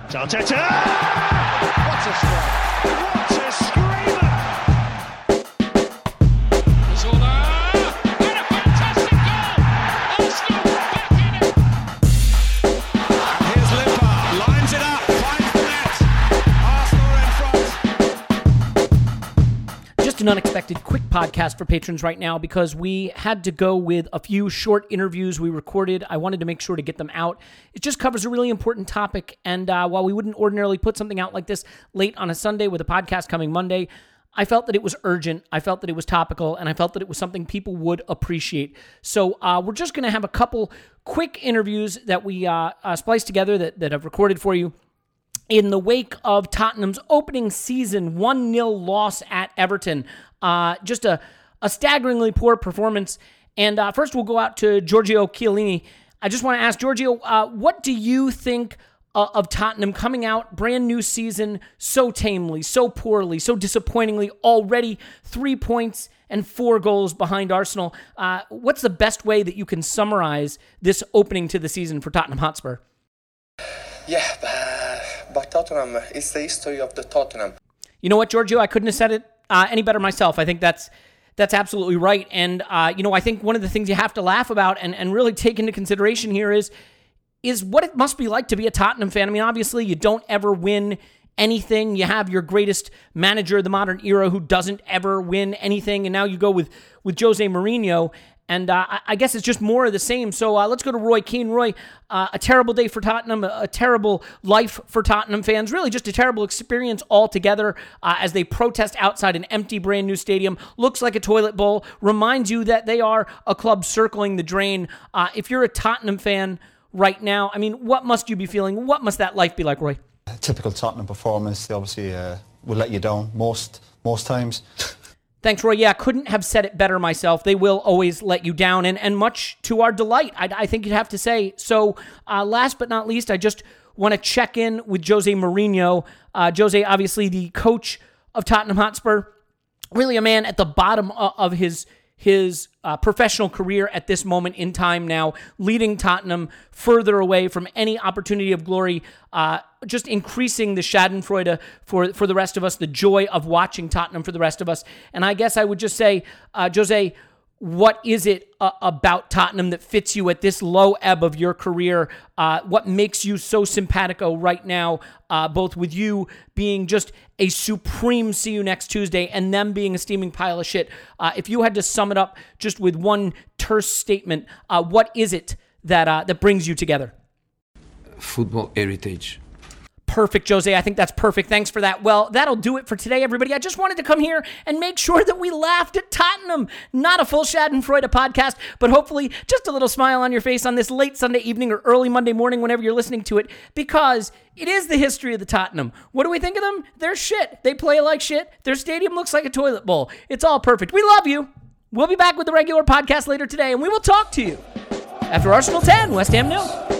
Arteta! What a strike! What a screamer! Zola! And a fantastic goal! Arsenal back in it! And here's Limpar, lines it up, finds the net. Arsenal in front. Just an unexpected quick podcast for patrons right now because we had to go with a few short interviews we recorded. I wanted to make sure to get them out. It just covers a really important topic, and while we wouldn't ordinarily put something out like this late on a Sunday with a podcast coming Monday, I felt that it was urgent, I felt that it was topical, and I felt that it was something people would appreciate. So we're just going to have a couple quick interviews that we spliced together that I've recorded for you in the wake of Tottenham's opening season 1-0 loss at Everton. Just a staggeringly poor performance. And first we'll go out to Giorgio Chiellini. I just want to ask, Giorgio, what do you think of Tottenham coming out, brand new season, so tamely, so poorly, so disappointingly, already 3 points and 4 goals behind Arsenal? What's the best way that you can summarize this opening to the season for Tottenham Hotspur? Yeah, but Tottenham, it's the history of the Tottenham. You know what, Giorgio? I couldn't have said it any better myself. I think that's absolutely right. And, I think one of the things you have to laugh about and really take into consideration here is what it must be like to be a Tottenham fan. I mean, obviously, you don't ever win anything. You have your greatest manager of the modern era who doesn't ever win anything. And now you go with Jose Mourinho. And I guess it's just more of the same. So let's go to Roy Keane. Roy, a terrible day for Tottenham, a terrible life for Tottenham fans, really just a terrible experience altogether as they protest outside an empty brand new stadium. Looks like a toilet bowl, reminds you that they are a club circling the drain. If you're a Tottenham fan right now, I mean, what must you be feeling? What must that life be like, Roy? Typical Tottenham performance. They obviously will let you down most times. Thanks, Roy. Yeah, couldn't have said it better myself. They will always let you down, and much to our delight, I think you'd have to say. So last but not least, I just want to check in with Jose Mourinho. Jose, obviously the coach of Tottenham Hotspur, really a man at the bottom of his professional career at this moment in time now, leading Tottenham further away from any opportunity of glory, just increasing the schadenfreude for the rest of us, the joy of watching Tottenham for the rest of us. And I guess I would just say, Jose, what is it about Tottenham that fits you at this low ebb of your career? What makes you so simpatico right now, both with you being just a supreme see you next Tuesday and them being a steaming pile of shit? If you had to sum it up just with one terse statement, what is it that brings you together? Football heritage. Perfect, Jose. I think that's perfect. Thanks for that. Well, that'll do it for today, everybody. I just wanted to come here and make sure that we laughed at Tottenham. Not a full Schadenfreude podcast, but hopefully just a little smile on your face on this late Sunday evening or early Monday morning whenever you're listening to it, because it is the history of the Tottenham. What do we think of them? They're shit. They play like shit. Their stadium looks like a toilet bowl. It's all perfect. We love you. We'll be back with the regular podcast later today, and we will talk to you after Arsenal 10, West Ham 0.